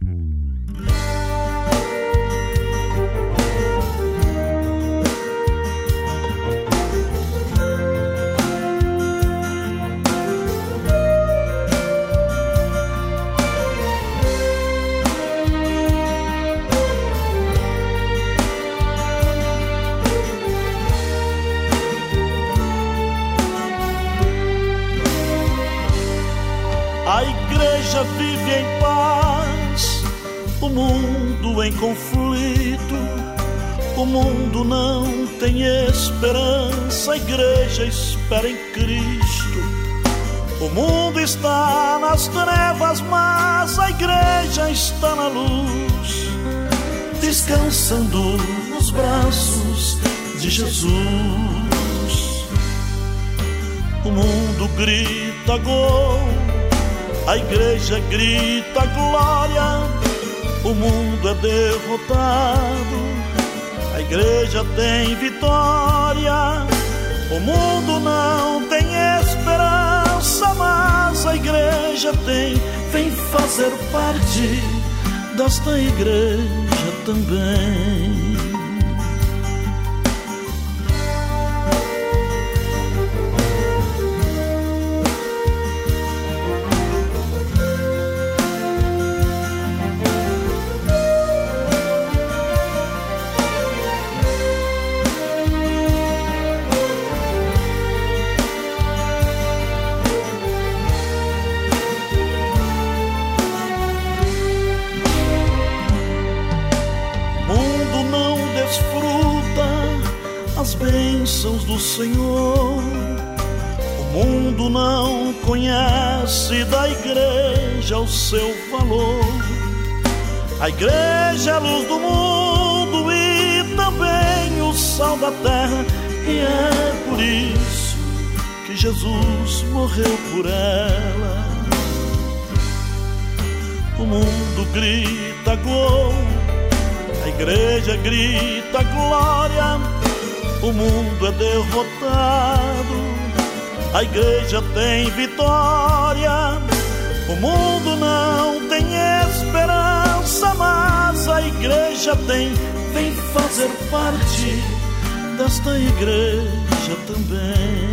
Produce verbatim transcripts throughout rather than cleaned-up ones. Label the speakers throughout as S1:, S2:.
S1: A igreja vive em paz, o mundo em conflito. O mundo não tem esperança, a igreja espera em Cristo. O mundo está nas trevas, mas a igreja está na luz, descansando nos braços de Jesus. O mundo grita gol, a igreja grita glória. O mundo é derrotado, a igreja tem vitória. O mundo não tem esperança, mas a igreja tem. Vem fazer parte desta igreja também. As bênçãos do Senhor. O mundo não conhece da igreja o seu valor. A igreja é a luz do mundo e também o sal da terra, e é por isso que Jesus morreu por ela. O mundo grita gol, a igreja grita glória. O mundo é derrotado, a igreja tem vitória. O mundo não tem esperança, mas a igreja tem. Vem fazer parte desta igreja também.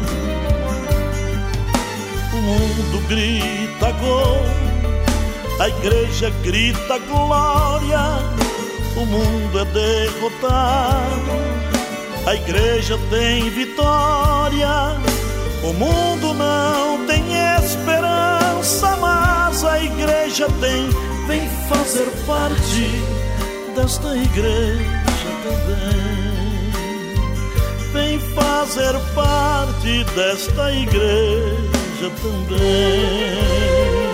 S1: O mundo grita gol, a igreja grita glória. O mundo é derrotado, a igreja tem vitória. O mundo não tem esperança, mas a igreja tem. Vem fazer parte desta igreja também. Vem fazer parte desta igreja também.